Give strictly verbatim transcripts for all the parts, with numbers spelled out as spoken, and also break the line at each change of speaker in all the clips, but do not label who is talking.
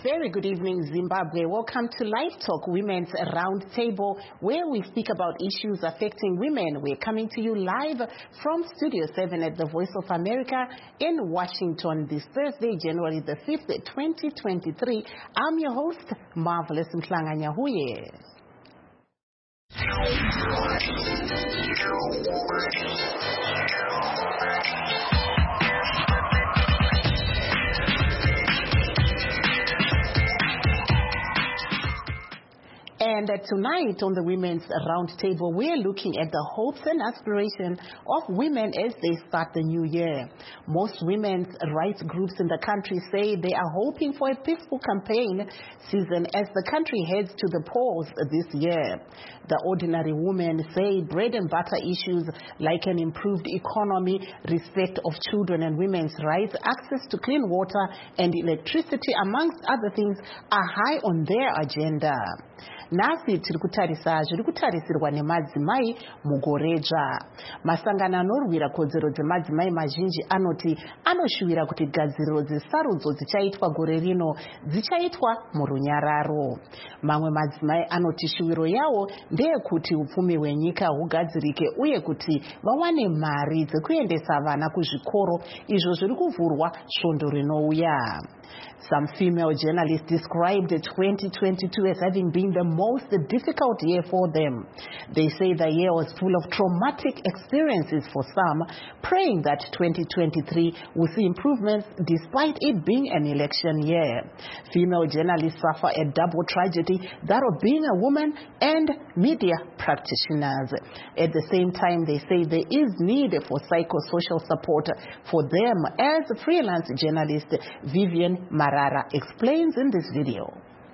Very good evening, Zimbabwe. Welcome to Live Talk, Women's Roundtable, where we speak about issues affecting women. We're coming to you live from Studio seven at the Voice of America in Washington this Thursday, January the fifth, twenty twenty-three. I'm your host, Marvelous Mhlanganyahuye. And uh, tonight on the Women's Roundtable, we're looking at the hopes and aspirations of women as they start the new year. Most women's rights groups in the country say they are hoping for a peaceful campaign season as the country heads to the polls this year. The ordinary women say bread and butter issues like an improved economy, respect of children and women's rights, access to clean water and electricity, amongst other things, are high on their agenda. Nasi tiri kutarisa zviri kutarisirwa nemadzimai mugoreja. Masangano anorwira kodzero dzemadzimai mazhinji anoti anoshuwira kuti gadziriro dzesarudzo dzichaitwa gore rino dzichaitwa murunyararo. Mamwe madzimai anoti shuwiro yawo ndeyekuti upfumi hwenyika hugadzirike uye kuti vawane mari dzekuendesa vana kuzvikoro izvo zviri kuvhurwa svondo rinouya. Some female journalists described twenty twenty-two as having been the most difficult year for them. They say the year was full of traumatic experiences for some, praying that twenty twenty-three will see improvements despite it being an election year. Female journalists suffer a double tragedy, that of being a woman and media practitioners. At the same time, they say there is need for psychosocial support for them, as freelance journalist Vivian Marara explains in this video.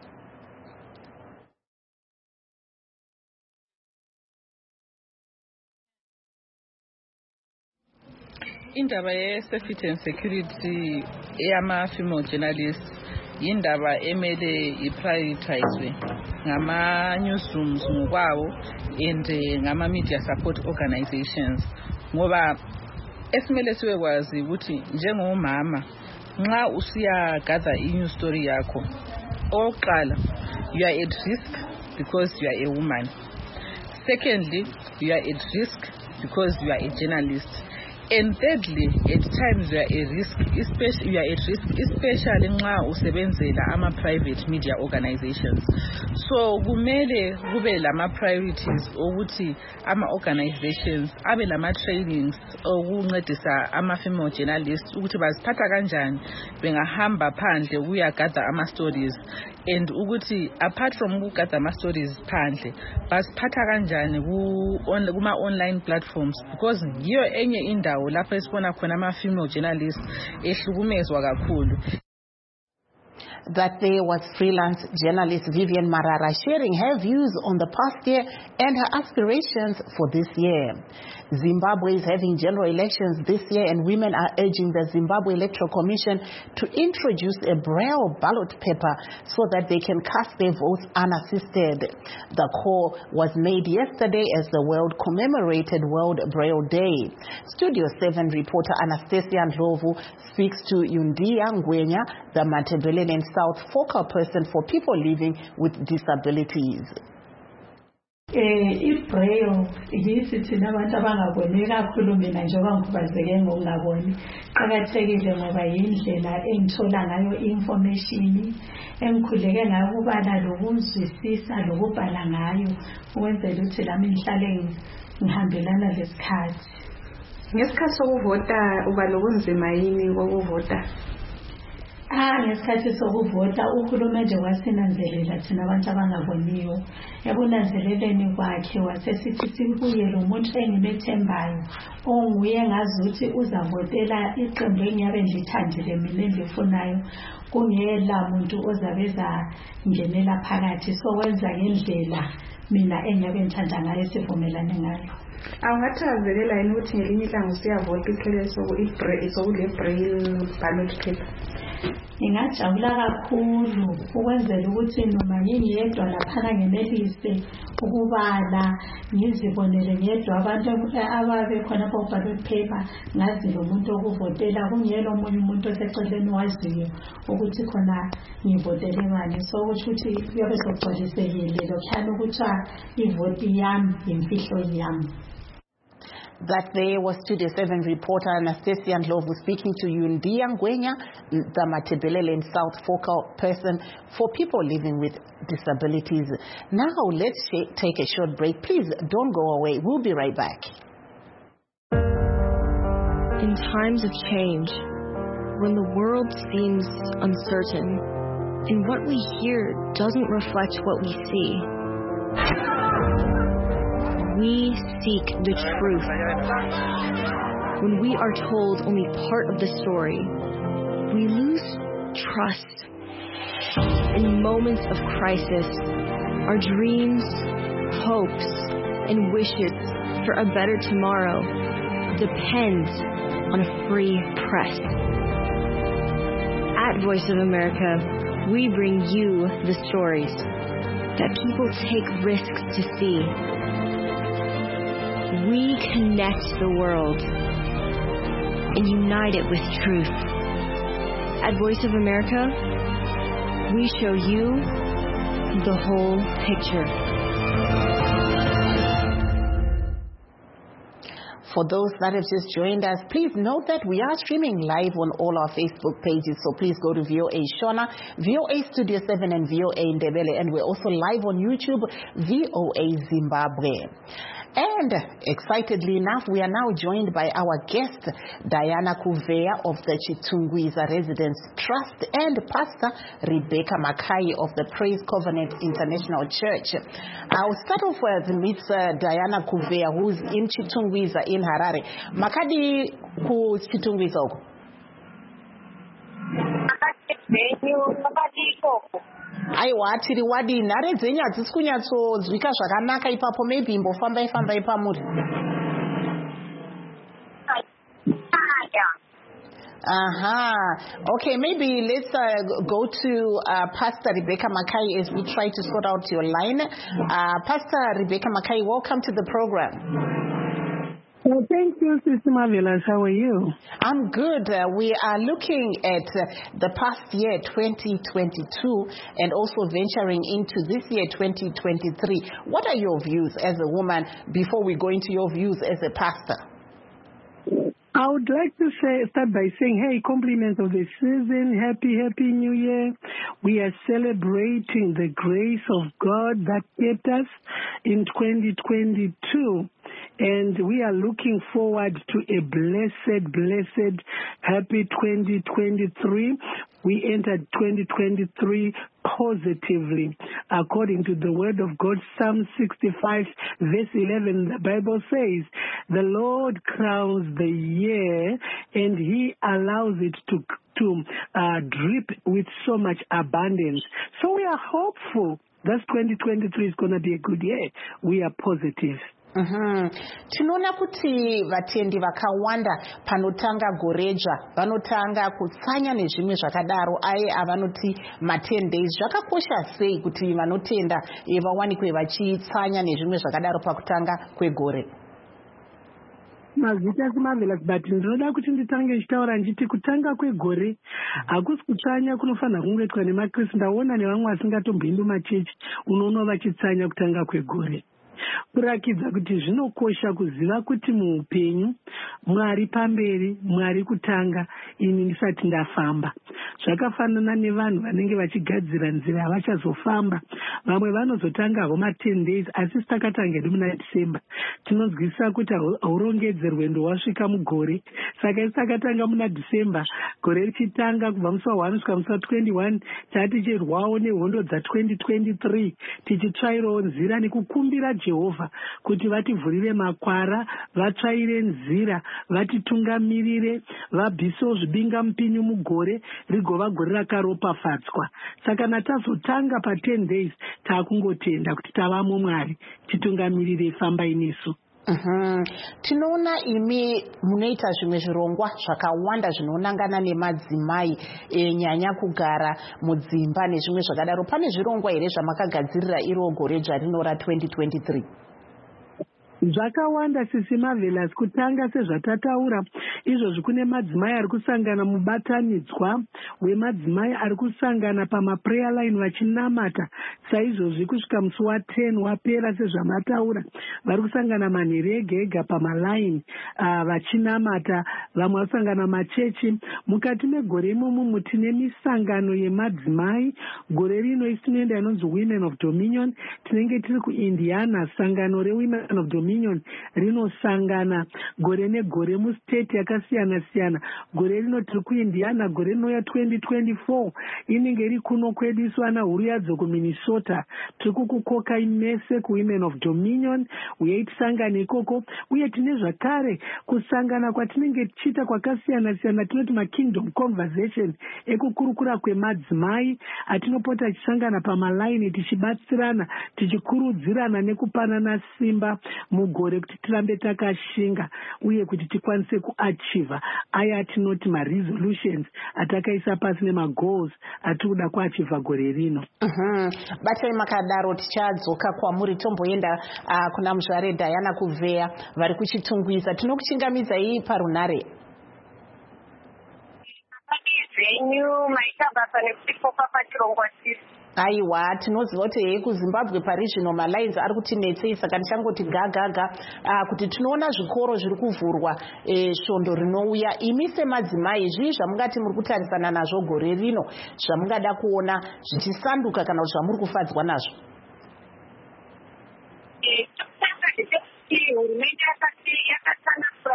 Indaba ye-safety and security eyama-female journalists yindaba emele iprioritizwe ngama-newsrooms ngokwawo and ngama-media support organizations ngoba esimele siwekwazi ukuthi njengomama nxa usiya gather i-news story yakho oqala you are at risk because you are a woman. Secondly, you are at risk because you are a journalist. And thirdly, at times you are at risk, especially you are at risk, especially nxa usebenzela ama-private media organizations. So kumele kube lama priorities ukuthi ama-organizations abe lama trainings okuncedisa ama-female journalists ukuthi baziphatha kanjani bengahamba phandle ukuyagather ama-stories, and ukuthi apart from ukugather ama-stories phandle baziphatha kanjani kuma-online platforms, because yiyo enye indawo lapho esibona khona ama-female journalists ehlukumezwa kakhulu.
That there was freelance journalist Vivian Marara sharing her views on the past year and her aspirations for this year. Zimbabwe is having general elections this year, and women are urging the Zimbabwe Electoral Commission to introduce a braille ballot paper so that they can cast their votes unassisted. The call was made yesterday as the world commemorated World Braille Day. Studio seven reporter Anastasia Ndlovu speaks to Yundia Ngwenya, the Matabeleland South focal person for people living with disabilities.
Eh ibraille yisi thina abantu abangaboni kakhulu, mina njengoba ngikhubazeke ngokungaboni, qakathekile ngoba yindlela engithola ngayo information, engikhuleke ngayo ukubala lokuzwisisa lokubhala ngayo, ukwenzela ukuthi lami ngihlale ngihambelana lesikhathi.
Ngesikhathi sokuvota uba lobunzima yini kokuvota?
Ah, ngesikhathi sokuvota uhulumende wasinanzelela thina abantu abangaboniyo. Ekunanzeleleni kwakhe wasesithi sibuyele umuntu engimethembayo onguye ngazi ukuthi uzavotela iqembu engiyabe ngilithandile mina engifunayo, kungela muntu ozabeza ngenela phakathi, so wenza ngendlela mina engiyabe ngithanda ngayo sivumelane ngayo.
awungachazelela yini ukuthi ngelinye ilanga usiyavota uthole sokule braille ballot paper?
Ngingajabula kakhulu ukwenzela ukuthi noma ngingedwa laphana ngenelise ukubala ngizibonele ngedwa abantu ababe khona ku ballot paper ngazi lo muntu okuvotela kungelo omunye umuntu oseceleni waziyo ukuthi khona ngivotele ngani. So ukuthi kuyobe sokugcwalisekile lokhana ukuthi ivoti yami imfihlo yami.
That there was Studio seven reporter Anastasia Ndlovu speaking to you in Ngwenya, the Matebelele and South focal person for people living with disabilities. Now let's take a short break. Please don't go away. We'll be right back.
In times of change, when the world seems uncertain and what we hear doesn't reflect what we see, we seek the truth. When we are told only part of the story, we lose trust. In moments of crisis, our dreams, hopes, and wishes for a better tomorrow depend on a free press. At Voice of America, we bring you the stories that people take risks to see. We connect the world and unite it with truth. At Voice of America, we show you the whole picture.
For those that have just joined us, please note that we are streaming live on all our Facebook pages. So please go to V O A Shona, V O A Studio seven, and V O A Ndebele. And we're also live on YouTube, V O A Zimbabwe. And excitedly enough, we are now joined by our guest, Diana Kuvea of the Chitungwiza Residence Trust and Pastor Rebecca Makai of the Praise Covenant International Church. I'll start off with Miss uh, Diana Kuvea, who's in Chitungwiza in Harare. Makadi ku Chitungwiza uko? Aiwa tiri wadi nhare dzenyu hadzisi kunyatsonzwika zvakanaka ipapo, maybe imbofambai fambai pamuri. Aha. Okay, maybe let's uh, go to uh, Pastor Rebecca Makai as we try to sort out your line. Uh, Pastor Rebecca Makai, welcome to the program.
Well, thank you, Sister Marvelous. How are you?
I'm good. Uh, we are looking at uh, the past year, twenty twenty-two, and also venturing into this year, twenty twenty-three. What are your views as a woman before we go into your views as a pastor?
I would like to say, start by saying, hey, compliments of the season. Happy, happy New Year. We are celebrating the grace of God that kept us in twenty twenty-two. And we are looking forward to a blessed, blessed, happy twenty twenty-three. We entered twenty twenty-three positively. According to the word of God, Psalm sixty-five, verse eleven, the Bible says, the Lord crowns the year and he allows it to, to uh, drip with so much abundance. So we are hopeful that twenty twenty-three is going to be a good year. We are positive.
Mhm. Tinoona kuti vatendi vakawanda panotanga goreja vanotanga kutsanya nezvimwe zvakadaro aye avanoti ma ten days. Zvakakosha sei kuti vanotenda vawanikwe vachitsanya nezvimwe zvakadaro pakutanga kwegore?
Mazita Marvelous, but ndinoda kuti nditange chitaura nditi kutanga kwegore hakusi kutsanya kunofanira kungoitwa nemakristu. Ndaona nevamwe vasingatombindu machechi unoona vachitsanya kutanga kwegore. Kurakidza kuti zvinokosha kuziva kuti muupenyu Mwari pamberi, Mwari kutanga, ini ndisati ndafamba. Zvakafanana nevanhu vanenge vachigadzira nzira havachazofamba. Vamwe vanozotanga homa ten days asi takatanga hedu muna December. Tinonzwisa kuti haurongedze rwendo wasvika mugore. Saka isi takatanga muna December, gore richitanga kubva musi wa one kusvika musi wa twenty-one, tati cherwawo nehondo dza twenty twenty-three, tichitsvairawo nzira nekukumbira Jehovha kuti vativhurire makwara, vatsvaire nzira, vatitungamirire, vabvisewo zvibinga mupinyu mugore rigova gore rakaropafadzwa. Saka natazotanga pa ten days takungotenda kuti tavamo Mwari, titungamirire, fambai nesu.
Mm-hmm. Tinoona imi munoita zvimwe zvirongwa zvakawanda zvinonangana nemadzimai e, nyanya kugara mudzimba nezvimwe zvakadaro. Pane zvirongwa here zvamakagadzirira iro gore dzvarino ra twenty twenty-three?
Zvakawanda sisi Marvelous. Kutanga sezvatataura izvozvi kune madzimai ari kusangana mubatanidzwa wemadzimai ari kusangana pamaprayer line vachinamata saizvozvi kusvika musi wa10 wapera sezvamataura vari kusangana manheri ega ega pamalaini uh, vachinamata vamwe vasangana machechi. Mukati megore imomo tine misangano yemadzimai. Gore rino isi tinoenda inonzi Women of Dominion. Tinenge tiri kuIndiana, sangano reWomen of Dominion rinosangana gore negore mustate yakasiyana siyana. Gore rino tiri kuIndiana, gore rinouya twenty twenty-four inenge iri kuno kwedu isu ana huru yadzo kuMinnesota. Tiri kukukoka imese kuWomen of Dominion uye tisangane ikoko, uye tine zvakare kusangana kwatinenge tichiita kwakasiyana siyana. Tinoti maKingdom Conversation ekukurukura kwemadzimai atinopota tichisangana pamalaini tichibatsirana tichikurudzirana nekupanana simba mugore kuti tirambe takashinga uye kuti tikwanise kuachieva aya atinoti maresolutions atakaisa pasi nemagoals atikuda kuachieva gore rino.
Mm-hmm. Batai makadaro tichadzoka kwamuri tomboenda uh, kuna muzvare Diana Kuvea vari kuchitungwiza. Tinokuchingamidzai parunare.
Zvenyu maita basa nekutipoka pachirongwa chisi.
Aiwa, tinoziva kuti hei kuZimbabwe pari zvino malines ari kutinetsei, saka ndichangoti gagaga uh, kuti tinoona zvikoro zviri kuvhurwa e, svondo rinouya. Imi semadzimai zvii zvamungati muri kutarisana nazvo gore rino zvamungada kuona zvichisanduka kana kuti zvamuri kufadzwa nazvo?
Hurumende yakatsanasura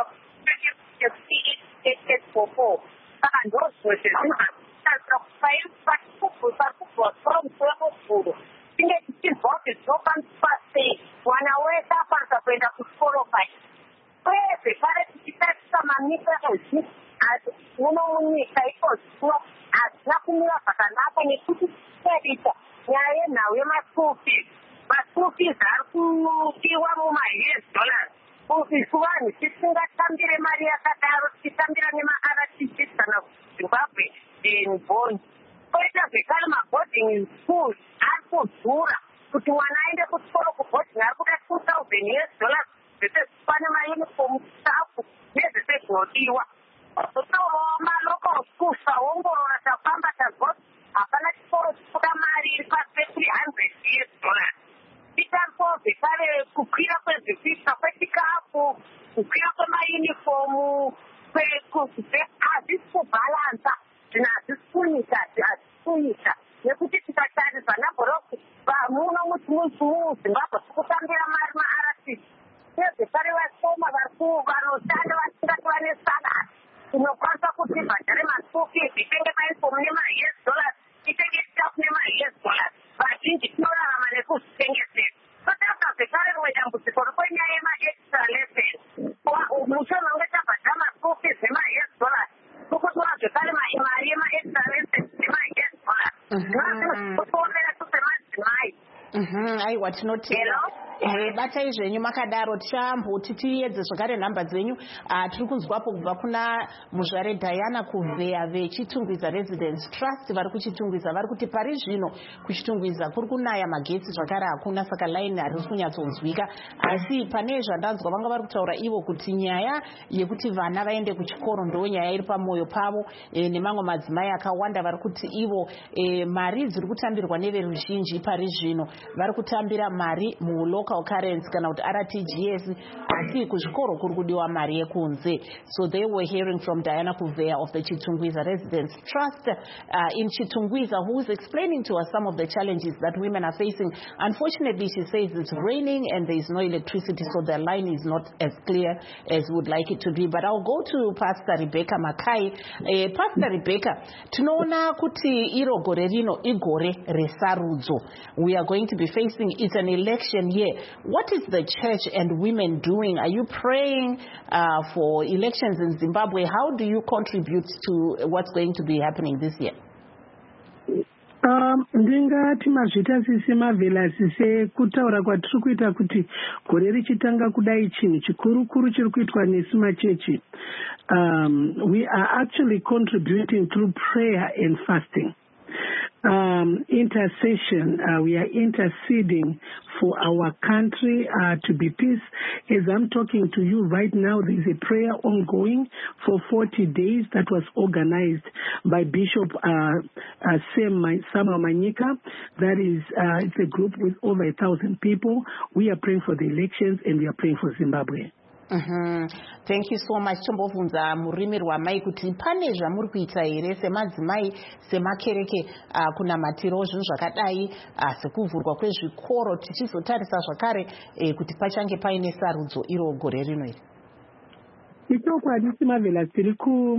popo saka ndozvose zvinotarisira kuti parikubva pamusoro muvhuro tinge tichizwa kuti zvinokwaniswa sei mwana wese akwanisa kuenda kuchikoro pacho. Uyezve pare tichitarisa mamisezi asi muno munyika iko zvino hazvina kumira zvakanaka nekuti tichitarisa nyaya yenhau yemaschool fees. Maschool fees ari kudiwa mumaus dollars. Isu vanhu tisingatambire mari yakadaro tichitambira nema-R T Gs kana Zimbabwe bond. Koita zvekare maboarding school ari kudhura. Kuti mwana aende kuchikoro kuboarding ari kuda two thousand US dollars zvese pane mauniform stafu nezvese zvinodiwa. Kutorawo malocal schools taongorora tafamba tazwa hapana chikoro chikuda mari iri pasi pe-three hundred US dollars. Titarisa zvekare kukwira kwezvifisa kwechikafu, kukwira kwemaunifomu, hazvisi kubhalansa, zvinhu hazvisi kunyika, hazvisi kunyika. Nekuti tikatarisa nabhoroki muno muZimbabwe tikutambira mari ma-R T C. Nezvekare vasoma vanotanda vasingati vane salary. Tinokwanisa kuti bhadhare ma-school fees, itenge maunifomu nema-U S dollars, itenge staff nema-U S dollars. Vazhinji tinorarama nekuzvitengesera. Totarisa zvekare rimwe dambudziko rikwenyaya yema-extra lessons. Mushona unge tabhadhara ma-school fees nema-U S dollars. Tokutora zvekare mari yema-extra lessons nema-U S dollars. Zvinotoomera tosemadzimai.
Aiwa tinoti Eh, batai zvenyu makadaro tichamboti tiedze zvakare nhamba dzenyu. Uh, tiri kunzwapo kubva kuna muzvare Diana Kuvea vechitungwiza Residence Trust vari kuchitungwiza vari kuti pari zvino kuchitungwiza kuri kunaya magetsi zvakare hakuna saka line harisi kunyatsonzwika, asi pane zvandanzwa vanga vari kutaura ivo kuti nyaya yekuti vana vaende kuchikoro ndo nyaya iri pamwoyo pavo, e, nemamwe madzimai akawanda vari kuti ivo e, mari dziri kutambirwa neveruzhinji pari zvino vari kutambira mari mulocal currency kana kuti R T G S, asi kuzvikoro kuri kudiwa mari yekunze. So they were hearing from Diana Kuvea of the Chitungwiza Residence Trust uh, in Chitungwiza, who is explaining to us some of the challenges that women are facing. Unfortunately, she says it's raining and there is no electricity, so the line is not as clear as we would like it to be. But I'll go to Pastor Rebecca Makai. Uh, Pastor Rebecca, tunaona kuti iro gore rino igore resarudzo. We are going to be facing, it's an election year. What is the church and women doing? Are you praying uh, for elections in Zimbabwe? How do you contribute to what's going to be happening this year?
Um, ndingati mazvita sisi mavhelasi sekutaura kwatiri kuita kuti gore richitanga kudai chinhu chikuru-kuru chiri kuitwa nesi machechi. Um, we are actually contributing through prayer and fasting. Um, intercession, uh, we are interceding for our country uh, to be peace. As I'm talking to you right now, there is a prayer ongoing for forty days that was organized by Bishop uh, uh, Sam Samuel Manyika. That is, uh, it's a group with over a thousand people. We are praying for the elections and we are praying for Zimbabwe.
Mm-hmm. Thank you so much. Tombovunza murimi rwamai kuti pane zvamuri kuita here semadzimai semakereke uh, kuna matiro zvinhu zvakadai uh, sekuvhurwa kwezvikoro tichizotarisa zvakare eh, kuti pachange paine sarudzo iro gore rino iri.
Ichokwadi simavhela tiri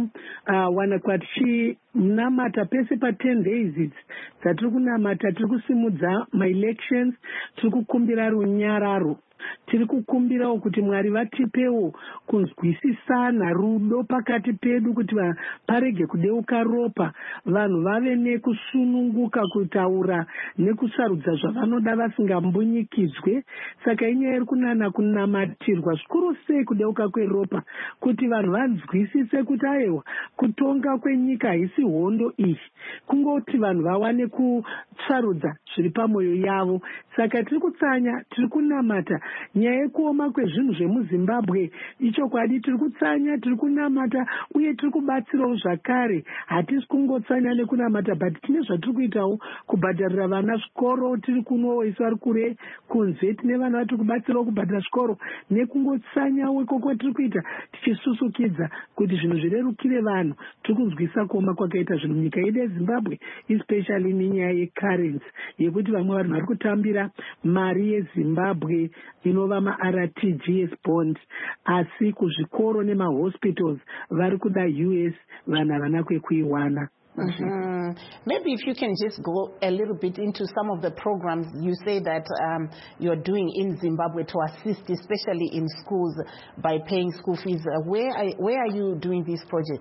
kuwana kwatichimunamata pese pa ten days idzi dzatiri kunamata tiri kusimudza ma-elections, tiri kukumbira runyararo, tiri kukumbirawo kuti Mwari vatipewo kunzwisisana rudo pakati pedu kuti parege kudeuka ropa, vanhu vave nekusununguka kutaura nekusarudza zvavanoda vasingambunyikidzwe. Saka inyaya iri kunana kunamatirwa zvikuru sei kudeuka kweropa, kuti vanhu vanzwisise kuti aiwa kutonga kwenyika haisi hondo iyi, kungoti vanhu vawane kusarudza zviri pamwoyo yavo. Saka tiri kutsanya, tiri kunamata nyaya yekuoma kwezvinhu zvemuZimbabwe. Ichokwadi tiri kutsanya, tiri kunamata uye tiri kubatsirawo zvakare. Hatisi kungotsanya nekunamata, but tine zvatiri kuitawo kubhadharira vana zvikoro. Tiri kunowo isu vari kure kunze, tine vana vatiri kubatsirawo kubhadhara zvikoro, nekungotsanyawo ikoko tiri kuita tichisusukidza kuti zvinhu zvirerukire vanhu. Tiri kunzwisa kuoma kwakaita zvinhu nyika yedu yeZimbabwe, especially nenyaya yecurrency, yekuti vamwe vanhu vari kutambira mari yeZimbabwe inova ma-R T G S bond, asi kuzvikoro nemahospitals vari kuda U S vanhu havana kwekuiwana.
Mm-hmm. Maybe if you can just go a little bit into some of the programs you say that um, you're doing in Zimbabwe to assist, especially in schools, by paying school fees. Uh, where, are, where are you doing these projects?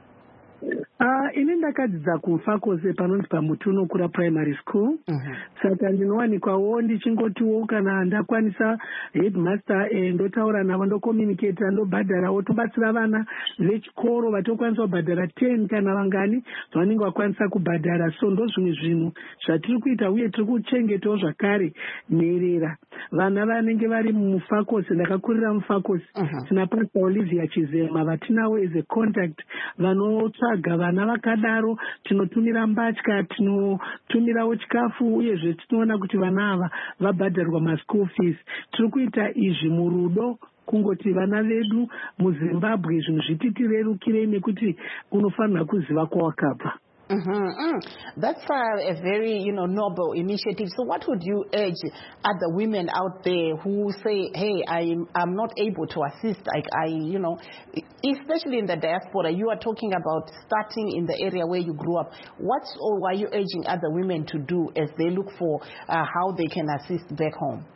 Uh, ini ndakadzidza kumfakose panonzi pamutunokura primary school. Mm-hmm. Saka ndinowanikwawo ndichingotiwo kana ndakwanisa headmaster eh, ndotaura navo ndocommunicate ndobhadharawo tobatsira vana vechikoro vatokwanisa kubhadhara ten kana vangani vanenge vakwanisa kubhadhara. So ndozvimwe zvinhu zvatiri kuita, uye tiri kuchengetawo zvakare nherera vana vanenge vari mufakose. Ndakakurira mufakose. Mm-hmm. Tina Pastor Olivia Chizema vatinawo as a contact vanotsvaga vana vakadaro, tinotumira mbatya, tinotumirawo chikafu, uyezve tinoona kuti vana ava vabhadharwa ma-school fees. Tiri kuita izvi murudo, kungoti vana vedu muZimbabwe zvinhu zvititirerukire nekuti unofanira kuziva kwawakabva.
Mm-hmm. Mm. That's uh, a very, you know, noble initiative. So what would you urge other women out there who say, hey, I'm, I'm not able to assist, like I, you know, especially in the diaspora, you are talking about starting in the area where you grew up. What or are you urging other women to do as they look for uh, how they can assist back home?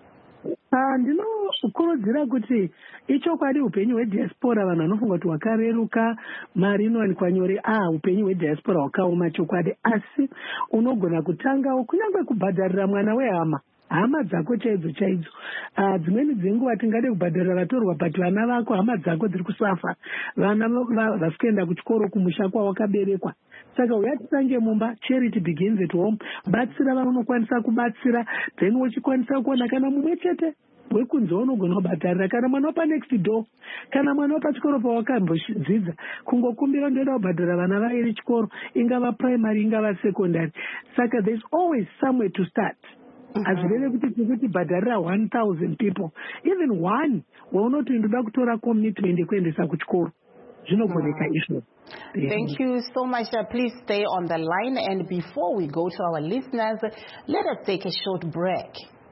Ndinokurudzira kuti ichokwadi upenyu hwediaspora vanhu vanofunga kuti hwakareruka, mari inowanikwa nyore. Ah, upenyu hwediaspora hwakaoma chokwadi, asi unogona kutangawo kunyange kubhadharira mwana wehama hama dzako chaidzo chaidzo. Uh, dzimweni dzenguva tingade kubhadharira vatorwa, but vana vako hama dzako dziri kusafa, vana vasi kuenda kuchikoro kumusha kwawakaberekwa. Saka uyatisange mumba, charity begins at home. Batsira vanokwanisa kubatsira, then uchikwanisa kuona kana mumwe chete wekunze unogona kubhadharira, kana mwana wapa next door, kana mwana wapa chikoro pawakambodzidza, kungokumbira ndoenda kubhadhara vana vairi chikoro, ingava primary ingava secondary. Saka there's always somewhere to start. Azvireve kuti tikuti bhadharira one thousand people, even one waunoti ndoda kutora commitment yekuendesa kuchikoro, zvinogoneka izvo.
Thank you so much. Uh, please stay on the line, and before we go to our listeners, let us take a short break.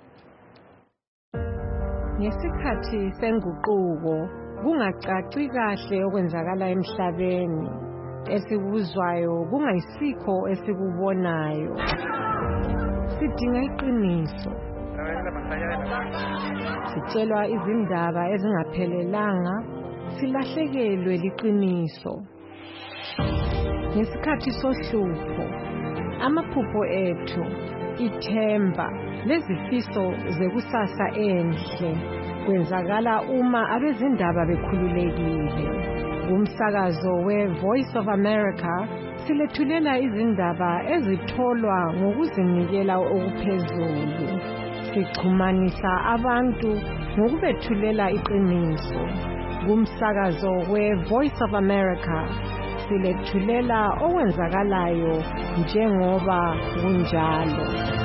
Ngesikhathi senguquko kungacaci kahle okwenzakala emhlabeni, esikuzwayo kungayisikho esikubonayo. Sidinga iqiniso. Sitshelwa izindaba ezingaphelelanga, silahlekelwe liqiniso. Ngesikhathi sohlupho amaphupho ethu, ithemba lezifiso zekusasa enhle kwenzakala uma abezindaba bekhululekile. Kumsakazo we-Voice of America silethulela izindaba ezitholwa ngokuzinikela okuphezulu. Sixhumanisa abantu ngokubethulela iqiniso. Kumsakazo we-Voice of America silethulela okwenzakalayo njengoba kunjalo.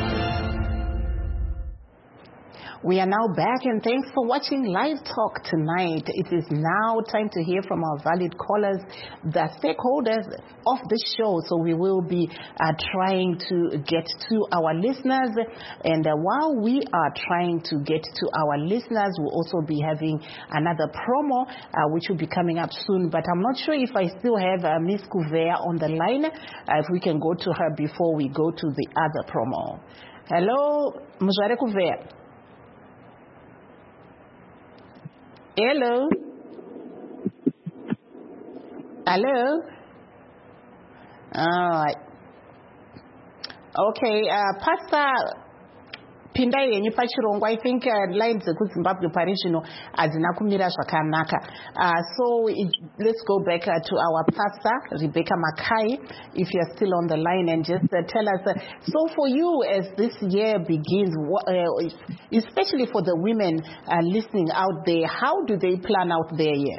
We are now back, and thanks for watching Live Talk tonight. It is now time to hear from our valued callers, the stakeholders of the show. So we will be uh, trying to get to our listeners. And uh, while we are trying to get to our listeners, we'll also be having another promo, uh, which will be coming up soon. But I'm not sure if I still have uh, Miss Kuvea on the line. Uh, if we can go to her before we go to the other promo. Hello, Muzare Kuvea. Hello. Hello. All right. Okay, uh, Pastor Pindai yenyu pachirongwa, I think uh, lines kuZimbabwe parishino azina kumira zvakanaka. Uh, so it, let's go back uh, to our pastor Rebecca Makai, if you're still on the line, and just uh, tell us. Uh, so for you, as this year begins, uh, especially for the women uh, listening out there, how do they plan out their year?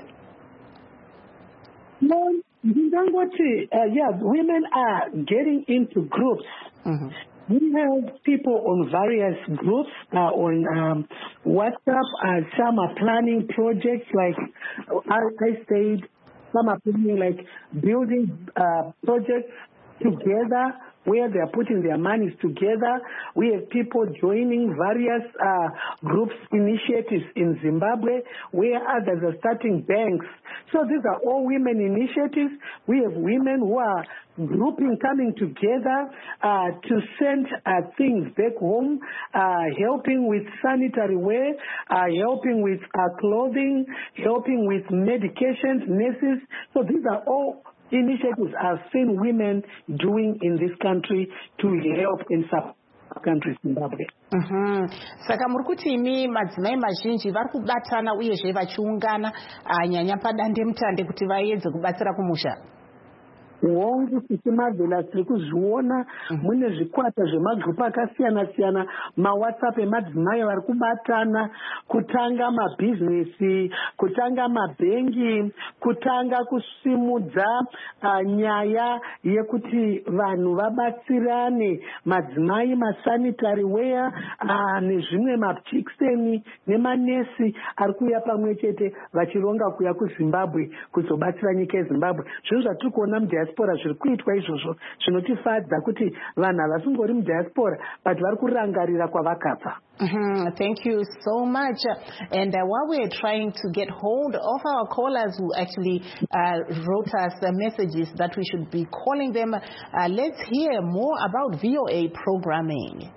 No, uh, yeah, women are getting into groups. Mm-hmm. We have people on various groups uh, on um, WhatsApp. Uh, some are planning projects like I, I said. Some are planning like building uh, projects together where they are putting their monies together. We have people joining various uh, groups, initiatives in Zimbabwe, where others are starting banks. So these are all women initiatives. We have women who are grouping, coming together uh, to send uh, things back home, uh, helping with sanitary wear, uh, helping with uh, clothing, helping with medications, nurses. So these are all initiatives I've seen women doing in this country to help in some countries, Zimbabwe.
Mhm. Saka muri kuti imi madzimai mazhinji vari kubatana uyezve vachiungana nyanya padande mutande kuti vaedze kubatsira kumusha.
Hongu sisi Marvelous tiri kuzviona mune zvikwata zvemagrupu akasiyana siyana, mawhatsapp emadzimai vari kubatana kutanga mabhizinesi, kutanga mabhengi, kutanga kusimudza uh, nyaya yekuti vanhu vabatsirane, madzimai masanitary wear uh, nezvimwe majekiseni nemanesi ari kuuya pamwe chete vachironga kuuya kuZimbabwe kuzobatsira nyika yeZimbabwe. Zvinhu zvatiri kuona mudiaspora zviri kuitwa izvozvo zvinotifadza kuti vanhu havasingori mudiaspora but vari kurangarira kwavakabva.
Mm-hmm. Thank you so much. And uh, while we're trying to get hold of our callers who actually uh, wrote us uh, messages that we should be calling them, uh, let's hear more about V O A programming.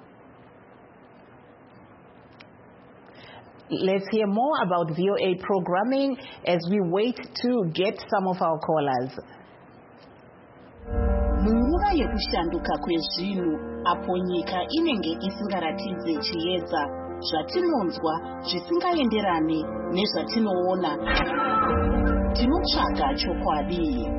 Let's hear more about V O A programming as we wait to get some of our callers.
Munguva yekushanduka kwezvinhu apo nyika inenge isingaratidze chiedza, zvatinonzwa zvisingaenderane nezvatinoona, tinotsvaga chokwadi.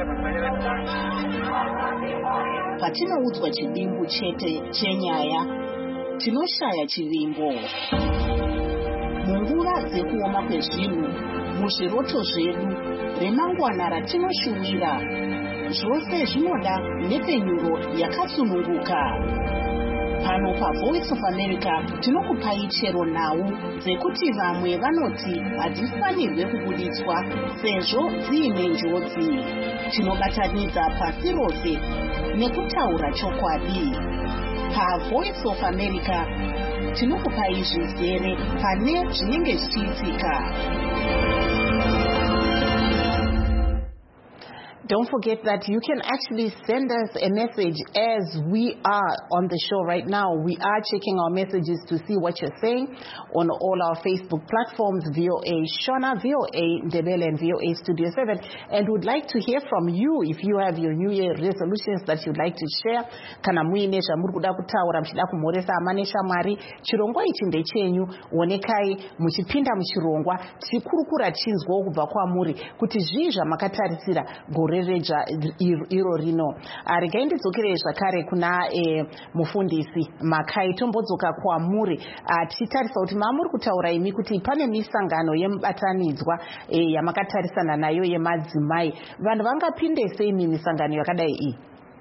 Patinoudzwa chidimbu chete chenyaya, tinoshaya chivimbo. Munguva dzekuoma kwezvinhu, muzviroto zvedu, remangwana ratinoshuwira, zvose zvinoda nepenyuro yakasununguka. Pano paVoice of America tinokupai chero nhau dzekuti vamwe vanoti hadzifanirwe kubuditswa sezvo dziine njodzi. Tinobatanidza pasi rose nekutaura chokwadi. PaVoice of America tinokupai zvizere pane zvinenge zvichiitika.
Don't forget that you can actually send us a message as we are on the show right now. We are checking our messages to see what you're saying on all our Facebook platforms, V O A Shona, V O A Ndebele, and V O A Studio seven. And would like to hear from you if you have your New Year resolutions that you'd like to share. Kana muine zvamuri kuda kutaura muchida kumhoresa amane shamwari. Chirongwa ichi ndechenyu, onekai muchipinda muchirongwa tichikurukura tichinzwawo kubva kwamuri kuti zvii zvamakatarisira gore reja iro rino. Regai ndidzokerei zvakare kuna eh, mufundisi Makai, tombodzoka kwamuri tichitarisa kuti mamuri kutaura imi kuti pane misangano yemubatanidzwa eh, yamakatarisana nayo yemadzimai. Vanhu vangapinde sei misangano yakadai iyi?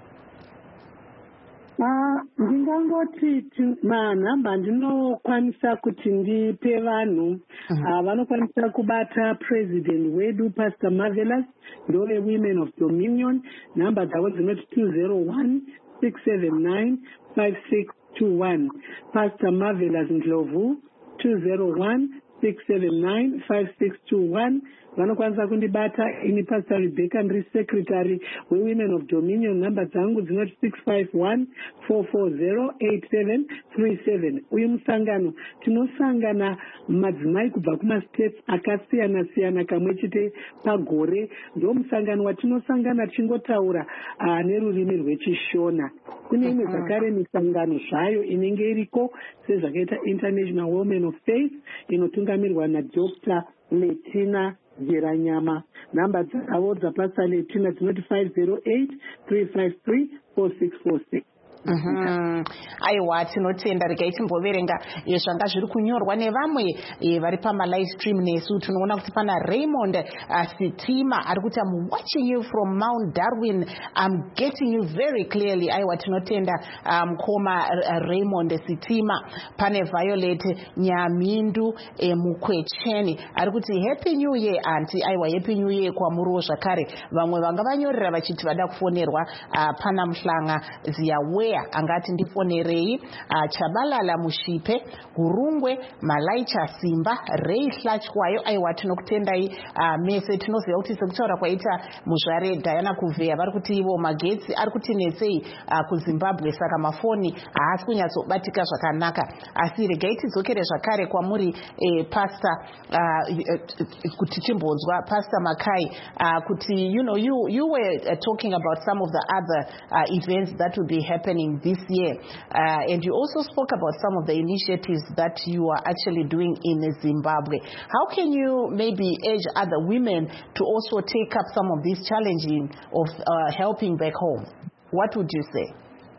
Ndingangoti manhamba andinokwanisa kuti ndipe vanhu vanokwanisa kubata president wedu Pastor Marvelous ndove Women of Dominion. Nhamba dzavo dzinoti two zero one six seven nine five six two one. Pastor Marvelous Ndlovu two zero one six seven nine five six two one. Vanokwanisa kundibata ini Pastor Rebecca ndiri secretary weWomen of Dominion. Nhamba dzangu dzinoti six five one four four zero eight seven three seven. Uyu musangano tinosangana madzimai kubva kumastates akasiyana siyana kamwe chete pagore. Ndo musangano watinosangana tichingotaura uh, nerurimi rwechishona. Kune imwe zvakare misangano zvayo inenge iriko sezvakaita International Women of Faith inotungamirwa naDr Letina Jeranyama. Nhamba dzavo dzapasa Letina dzinoti five zero eight three five three four six four six.
Mm-hmm. Aiwa tinotenda regai timboverenga zvanga zviri kunyorwa nevamwe vari pama live stream nesu. Tunoona kuti pana Raymond uh, Sitima ari kuti I'm watching you from Mount Darwin, I'm getting you very clearly. Aiwa tinotenda mukoma um, uh, Raymond Sitima. Pane Violet Nyamindu eh, Mukwecheni ari kuti happy new year auntie. Aiwa happy new year kwamuriwo zvakare. Vamwe vanga vanyorera vachiti vada kufonerwa uh, pana muhlanga ziyawe angati ndifonerei uh, Chabalala Mushipe Hurungwe Malaicha Simba Rei Hlachwayo. Aiwa tinokutendai uh, mese tinoziva kuti sekutaura kwaita muzvare Diana Kuveya vari kuti ivo magetsi ari kuti nesei uh, kuZimbabwe saka mafoni haasi kunyatsobatika zvakanaka. Asi regai tidzokere zvakare kwamuri eh, Pastor uh, kuti timbonzwa Pastor Makai uh, kuti you know you you were uh, talking about some of the other uh, events that will be happening this year, uh, and you also spoke about some of the initiatives that you are actually doing in Zimbabwe. How can you maybe urge other women to also take up some of these challenges of uh, helping back home? What would you say?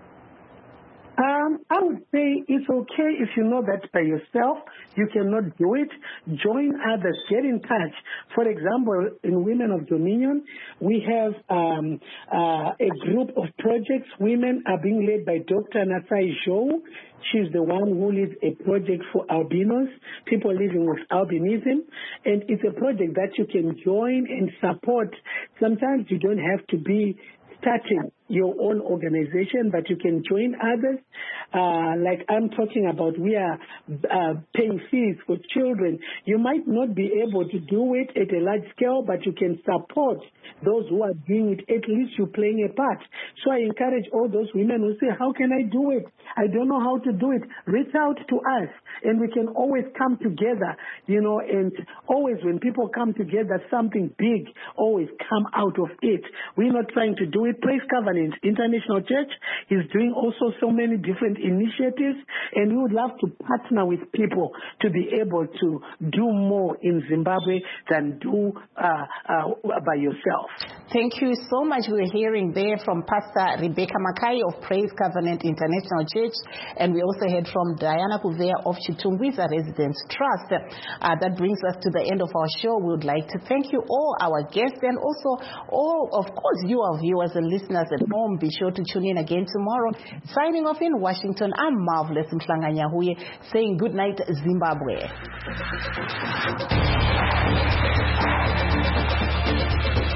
Um, I would say it's okay if you know that by yourself you cannot do it. Join others, get in touch. For example, in Women of Dominion, we have um, uh, a group of projects. Women are being led by Doctor Nasai Jo. She's the one who leads a project for albinos, people living with albinism. And it's a project that you can join and support. Sometimes you don't have to be starting your own organization, but you can join others. Uh, like I'm talking about, we are uh, paying fees for children. You might not be able to do it at a large scale, but you can support those who are doing it. At least you're playing a part. So I encourage all those women who say, how can I do it? I don't know how to do it. Reach out to us, and we can always come together, you know, and always when people come together, something big always come out of it. We're not trying to do it. Praise Covenant International Church is doing also so many different initiatives, and we would love to partner with people to be able to do more in Zimbabwe than do uh, uh, by yourself.
Thank you so much. We're hearing there from Pastor Rebecca Makai of Praise Covenant International Church, and we also heard from Diana Kuveya of Chitungwiza Residence Trust. Uh, that brings us to the end of our show. We would like to thank you all, our guests, and also all, of course, you, our viewers and listeners at home. Be sure to tune in again tomorrow. Signing off in Washington, I'm Marvelous Mhlanga Nyahuye, saying good night, Zimbabwe.